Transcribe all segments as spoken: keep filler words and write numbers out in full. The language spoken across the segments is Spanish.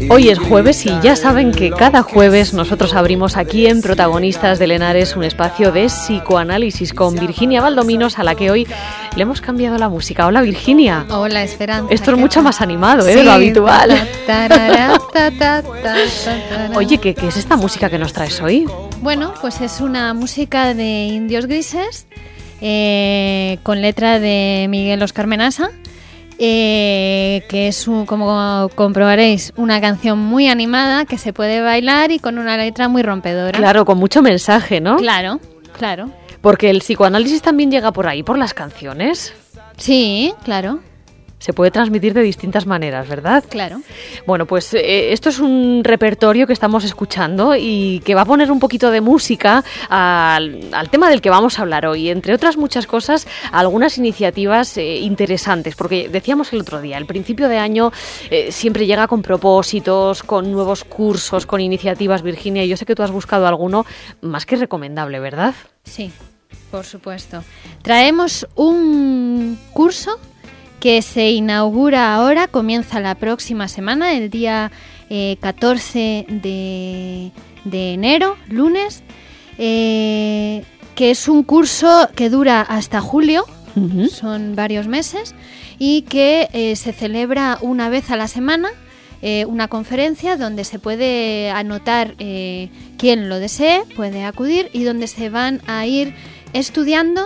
Hoy es jueves y ya saben que cada jueves nosotros abrimos aquí en Protagonistas de Lenares un espacio de psicoanálisis con Virginia Valdominos, a la que hoy le hemos cambiado la música. Hola, Virginia. Hola, Esperanza. Esto es mucho más animado, ¿eh? Sí, de lo habitual. Ta, tarara, ta, ta, ta, ta, ta. Oye, ¿qué, ¿qué es esta música que nos traes hoy? Bueno, pues es una música de Indios Grises eh, con letra de Miguel Oscar Menasa. Eh, que es, un, como comprobaréis, una canción muy animada que se puede bailar y con una letra muy rompedora. Claro, con mucho mensaje, ¿no? Claro, claro. Porque el psicoanálisis también llega por ahí, por las canciones. Sí, claro. Se puede transmitir de distintas maneras, ¿verdad? Claro. Bueno, pues eh, esto es un repertorio que estamos escuchando y que va a poner un poquito de música al, al tema del que vamos a hablar hoy. Entre otras muchas cosas, algunas iniciativas eh, interesantes, porque decíamos el otro día, el principio de año eh, siempre llega con propósitos, con nuevos cursos, con iniciativas, Virginia, y yo sé que tú has buscado alguno más que recomendable, ¿verdad? Sí, por supuesto. Traemos un curso que se inaugura ahora, comienza la próxima semana, el día eh, catorce de, de enero, lunes, eh, que es un curso que dura hasta julio, uh-huh. Son varios meses, y que eh, se celebra una vez a la semana, eh, una conferencia donde se puede anotar eh, quien lo desee, puede acudir, y donde se van a ir estudiando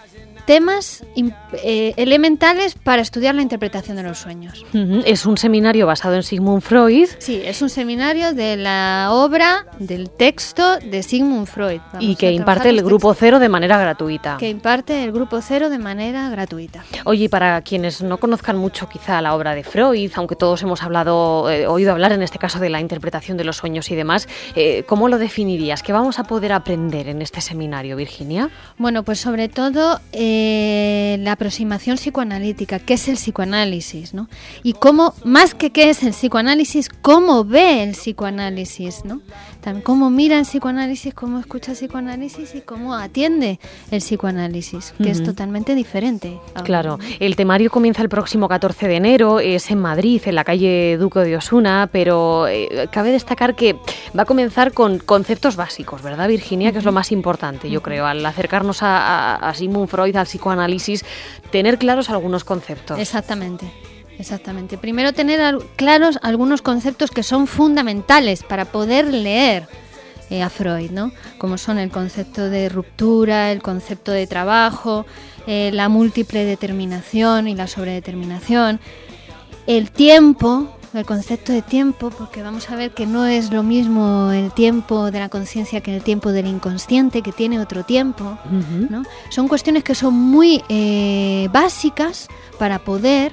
temas eh, elementales para estudiar la interpretación de los sueños. Uh-huh. Es un seminario basado en Sigmund Freud. Sí, es un seminario de la obra, del texto de Sigmund Freud. Vamos y que imparte el Grupo Cero de manera gratuita. Que imparte el Grupo Cero de manera gratuita. Oye, para quienes no conozcan mucho quizá la obra de Freud, aunque todos hemos hablado, eh, oído hablar en este caso de la interpretación de los sueños y demás, eh, ¿cómo lo definirías? ¿Qué vamos a poder aprender en este seminario, Virginia? Bueno, pues sobre todo Eh, la aproximación psicoanalítica, qué es el psicoanálisis, ¿no? Y cómo, más que qué es el psicoanálisis, cómo ve el psicoanálisis, ¿no? También cómo mira el psicoanálisis, cómo escucha el psicoanálisis y cómo atiende el psicoanálisis, que uh-huh. es totalmente diferente. Claro, el temario comienza el próximo catorce de enero, es en Madrid, en la calle Duque de Osuna, pero eh, cabe destacar que va a comenzar con conceptos básicos, ¿verdad, Virginia? Uh-huh. Que es lo más importante, yo uh-huh. creo, al acercarnos a, a, a Sigmund Freud, al psicoanálisis, tener claros algunos conceptos. Exactamente, exactamente. Primero tener al, claros algunos conceptos que son fundamentales para poder leer eh, a Freud, ¿no? Como son el concepto de ruptura, el concepto de trabajo, eh, la múltiple determinación y la sobredeterminación, el tiempo, el concepto de tiempo, porque vamos a ver que no es lo mismo el tiempo de la conciencia que el tiempo del inconsciente, que tiene otro tiempo, uh-huh. ¿no? Son cuestiones que son muy eh, básicas para poder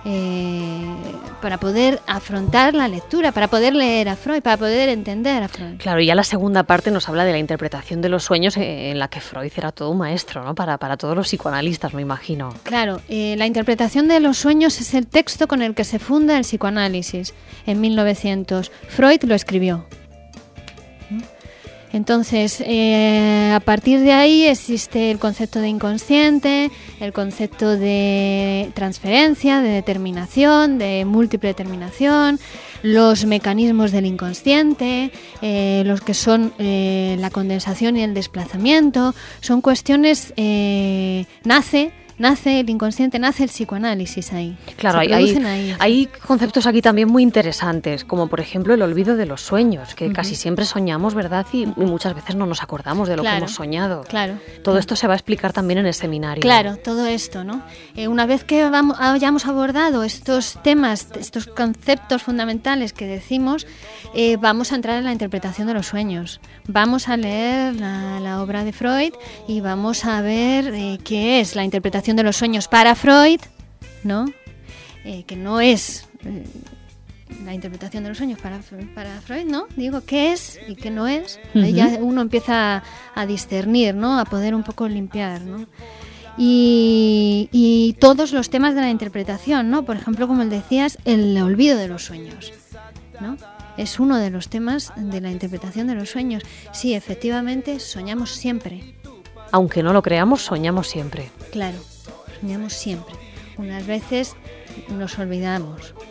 eh, para poder afrontar la lectura, para poder leer a Freud, para poder entender a Freud. Claro, y ya la segunda parte nos habla de la interpretación de los sueños, en la que Freud era todo un maestro, ¿no? Para, para todos los psicoanalistas, me imagino. Claro, eh, la interpretación de los sueños es el texto con el que se funda el psicoanálisis. En mil novecientos, Freud lo escribió. Entonces, eh, a partir de ahí existe el concepto de inconsciente, el concepto de transferencia, de determinación, de múltiple determinación, los mecanismos del inconsciente, eh, los que son eh, la condensación y el desplazamiento. Son cuestiones, eh, nace... Nace el inconsciente, nace el psicoanálisis ahí. Claro, hay, hay, ahí. hay conceptos aquí también muy interesantes, como por ejemplo el olvido de los sueños, que uh-huh. casi siempre soñamos, ¿verdad? Y, y muchas veces no nos acordamos de lo claro, que hemos soñado. Claro. Todo esto se va a explicar también en el seminario. Claro, todo esto, ¿no? Eh, una vez que vamos, hayamos abordado estos temas, estos conceptos fundamentales que decimos, eh, vamos a entrar en la interpretación de los sueños. Vamos a leer la, la obra de Freud y vamos a ver eh, qué es la interpretación de los sueños para Freud, ¿no? Eh, que no es eh, la interpretación de los sueños para, para Freud, ¿no? Digo, ¿qué es y qué no es? Uh-huh. Ahí ya uno empieza a, a discernir, ¿no? A poder un poco limpiar, ¿no? Y, y todos los temas de la interpretación, ¿no? Por ejemplo, como decías, el olvido de los sueños, ¿no? Es uno de los temas de la interpretación de los sueños. Sí, efectivamente, soñamos siempre. Aunque no lo creamos, soñamos siempre. Claro, soñamos siempre. Unas veces nos olvidamos,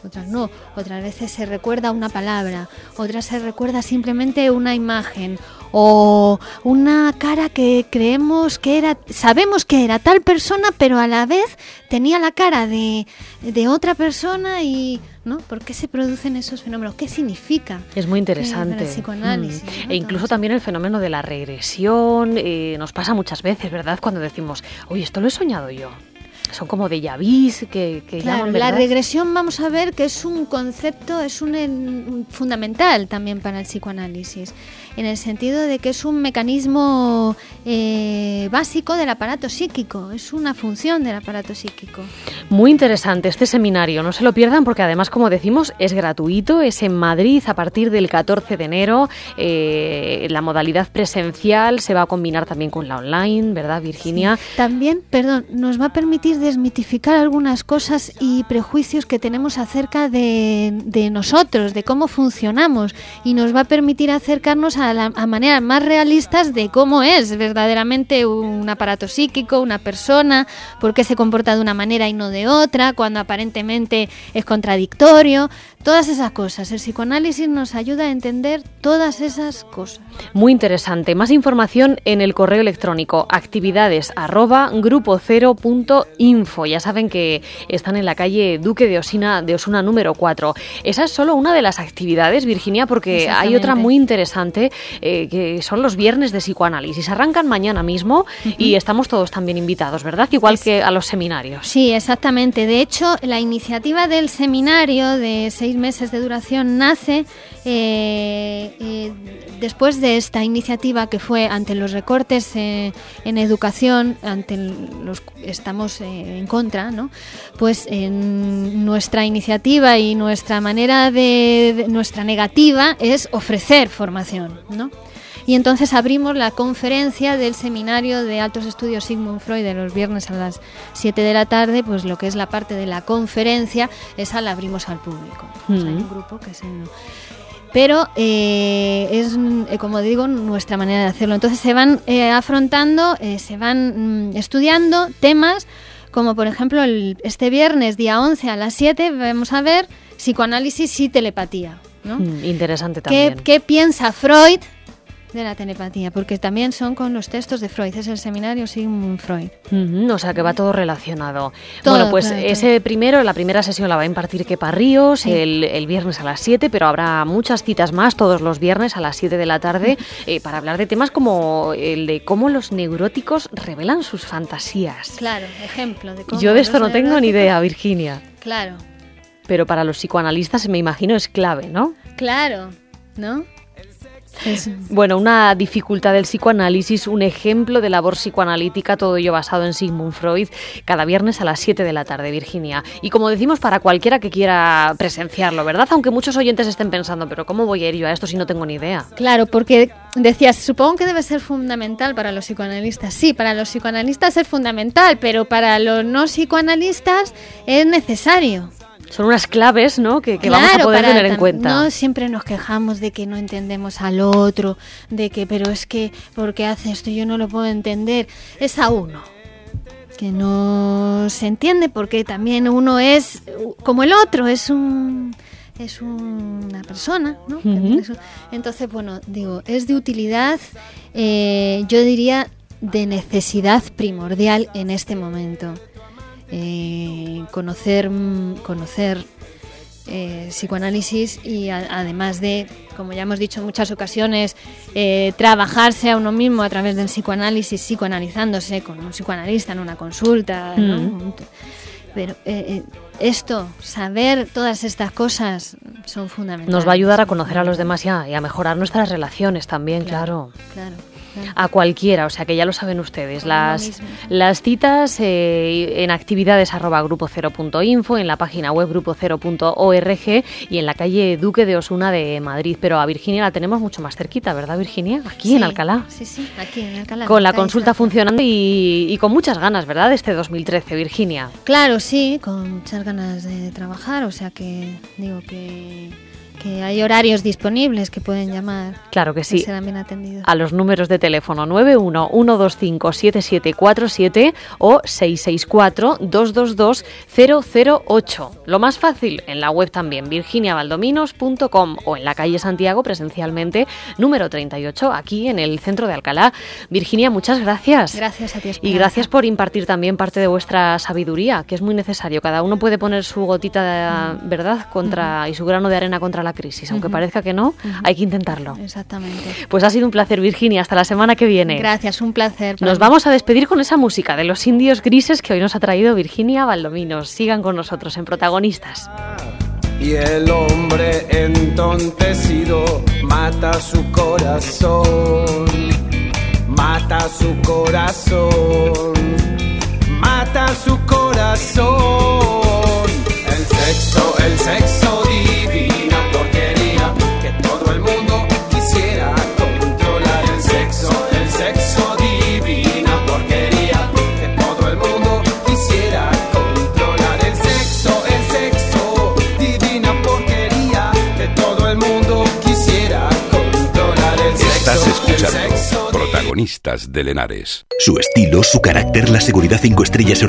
otras no. Otras veces se recuerda una palabra, otras se recuerda simplemente una imagen o una cara que creemos que era, sabemos que era tal persona, pero a la vez tenía la cara de, de otra persona y... ¿no? ¿Por qué se producen esos fenómenos? ¿Qué significa? Es muy interesante. El psicoanálisis. Mm. ¿no? E incluso también el fenómeno de la regresión eh, nos pasa muchas veces, ¿verdad? Cuando decimos, oye, esto lo he soñado yo. Son como déjà vus que, que claro, llaman, ¿verdad? La regresión vamos a ver que es un concepto, es un, un fundamental también para el psicoanálisis, en el sentido de que es un mecanismo eh, básico del aparato psíquico, es una función del aparato psíquico. Muy interesante este seminario, no se lo pierdan porque además, como decimos, es gratuito, es en Madrid a partir del catorce de enero, eh, la modalidad presencial se va a combinar también con la online, ¿verdad, Virginia? Sí. También, perdón, nos va a permitir desmitificar algunas cosas y prejuicios que tenemos acerca de, de nosotros, de cómo funcionamos, y nos va a permitir acercarnos a, la, a maneras más realistas de cómo es verdaderamente un aparato psíquico, una persona, por qué se comporta de una manera y no de otra, cuando aparentemente es contradictorio, todas esas cosas. El psicoanálisis nos ayuda a entender todas esas cosas. Muy interesante. Más información en el correo electrónico actividades arroba grupo cero punto info. Ya saben que están en la calle Duque de Osuna, de Osuna número cuatro. Esa es solo una de las actividades, Virginia, porque hay otra muy interesante eh, que son los viernes de psicoanálisis. Arrancan mañana mismo uh-huh. y estamos todos también invitados, ¿verdad? Igual es... que a los seminarios. Sí, exactamente. De hecho, la iniciativa del seminario de seis meses de duración nace eh, eh, después de esta iniciativa que fue ante los recortes eh, en educación, ante los estamos eh, en contra, ¿no? Pues en nuestra iniciativa y nuestra manera de, de nuestra negativa es ofrecer formación, ¿no? Y entonces abrimos la conferencia del seminario de altos estudios Sigmund Freud de los viernes a las siete de la tarde, pues lo que es la parte de la conferencia, esa la abrimos al público. Pues mm. hay un grupo que se... Pero eh, es, eh, como digo, nuestra manera de hacerlo. Entonces se van eh, afrontando, eh, se van mm, estudiando temas como, por ejemplo, el, este viernes, día once a las siete, vamos a ver psicoanálisis y telepatía, ¿no? Mm, interesante también. ¿Qué, ¿Qué piensa Freud de la telepatía? Porque también son con los textos de Freud, es el seminario Sigmund Freud. Uh-huh, o sea que va todo relacionado. Todo, bueno, pues claro, ese todo. primero, la primera sesión la va a impartir Kepa Ríos, sí. el, el viernes a las siete, pero habrá muchas citas más todos los viernes a las siete de la tarde eh, para hablar de temas como el de cómo los neuróticos revelan sus fantasías. Claro, ejemplo de cómo. Yo de esto no tengo ni idea, Virginia. Claro. Pero para los psicoanalistas, me imagino, es clave, ¿no? Claro, ¿no? Eso. Bueno, una dificultad del psicoanálisis, un ejemplo de labor psicoanalítica, todo ello basado en Sigmund Freud, cada viernes a las siete de la tarde, Virginia. Y como decimos, para cualquiera que quiera presenciarlo, ¿verdad? Aunque muchos oyentes estén pensando, pero ¿cómo voy a ir yo a esto si no tengo ni idea? Claro, porque decías, supongo que debe ser fundamental para los psicoanalistas. Sí, para los psicoanalistas es fundamental, pero para los no psicoanalistas es necesario. Son unas claves, ¿no?, que, que claro, vamos a poder para, tener en cuenta. No siempre nos quejamos de que no entendemos al otro, de que, pero es que, ¿por qué hace esto? Yo no lo puedo entender. Es a uno que no se entiende porque también uno es como el otro, es un... es una persona, ¿no? Uh-huh. Entonces, bueno, digo, es de utilidad, eh, yo diría de necesidad primordial en este momento. Eh, conocer conocer eh, psicoanálisis y a, además de, como ya hemos dicho en muchas ocasiones, eh, trabajarse a uno mismo a través del psicoanálisis, psicoanalizándose con un psicoanalista en una consulta, ¿no? Mm. Pero eh, eh, esto, saber todas estas cosas son fundamentales. Nos va a ayudar a conocer a los demás y a, y a mejorar nuestras relaciones también, claro. Claro. claro. A cualquiera, o sea que ya lo saben ustedes. Las, las citas eh, en actividades arroba grupo cero punto info, en la página web grupo cero punto org y en la calle Duque de Osuna de Madrid. Pero a Virginia la tenemos mucho más cerquita, ¿verdad, Virginia? Aquí sí, en Alcalá. Sí, sí, aquí en Alcalá. Con la consulta funcionando y, y con muchas ganas, ¿verdad? Este dos mil trece, Virginia. Claro, sí, con muchas ganas de trabajar, o sea que digo que... que hay horarios disponibles que pueden llamar. Claro que sí. Que serán bien atendidos. A los números de teléfono nueve uno uno dos cinco siete siete cuatro siete o seis seis cuatro dos dos dos cero cero ocho. Lo más fácil, en la web también, virginia valdominos punto com, o en la calle Santiago, presencialmente, número treinta y ocho, aquí en el centro de Alcalá. Virginia, muchas gracias. Gracias a ti, Esperanza. Y gracias por impartir también parte de vuestra sabiduría, que es muy necesario. Cada uno puede poner su gotita de uh-huh. verdad contra uh-huh. y su grano de arena contra la crisis. Aunque uh-huh. parezca que no, uh-huh. hay que intentarlo. Exactamente. Pues ha sido un placer, Virginia. Hasta la semana que viene. Gracias, un placer. Nos vamos a despedir con esa música de los Indios Grises que hoy nos ha traído Virginia Valdominos. Sigan con nosotros en Protagonistas. Y el hombre entontecido mata su corazón, mata su corazón, mata su corazón. El sexo, el sexo divina porquería que todo el mundo quisiera controlar. El sexo, el sexo divina porquería que todo el mundo quisiera controlar. El sexo, el sexo divina porquería que todo el mundo quisiera controlar. El sexo, estás escuchando el sexo Protagonistas de Lenares. Su estilo, su carácter, la seguridad cinco estrellas